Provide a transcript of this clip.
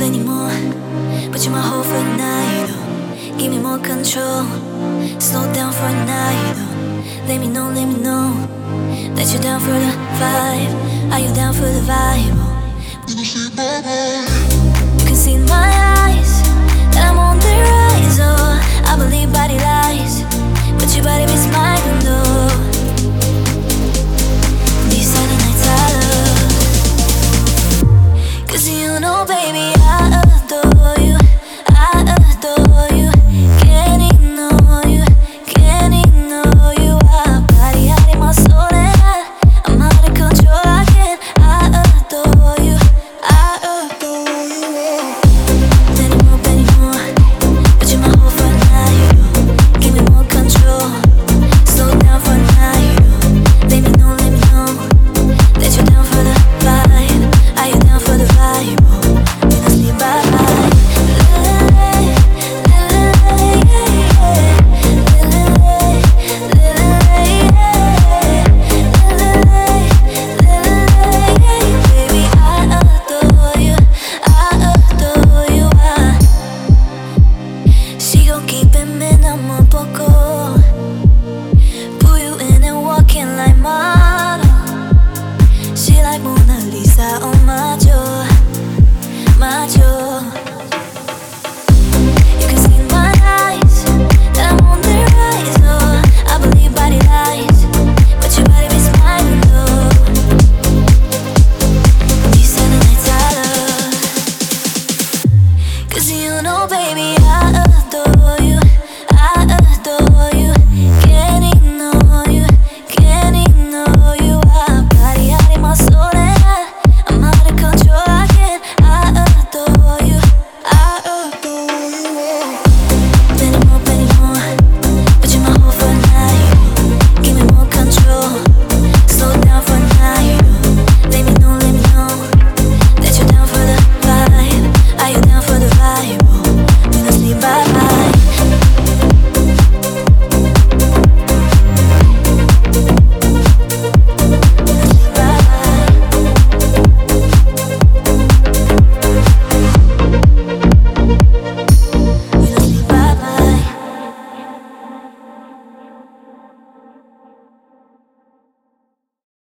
anymore, but you're my hope for the night. Oh, give me more control. Slow down for the night. Oh, let me know that you're down for the vibe. Are you down for the vibe? Oh, you can see in my eyes that I'm on the rise. Oh, I believe body lies, but your body is my window. These are the nights I love, 'cause you know, baby, I adore you. I adore you. Can't ignore you. Can't ignore you. I body out in my soul and I'm out of control. I can't. I adore you. I adore you. Penny more, but you're my whole for the night. Give me more control. Slow down for the night. Let me know that you're down for the vibe. Are you down for the vibe? When I sleep by night. Baby, I adore you. I adore you. She gon' keep him in un poco. Pull you in and walking like model. She like Mona Lisa on my jaw, my jaw. You can see in my eyes that I'm on the rise. Oh, I believe body lies, but your body is my window. These are the nights I love, 'cause you know, baby, I adore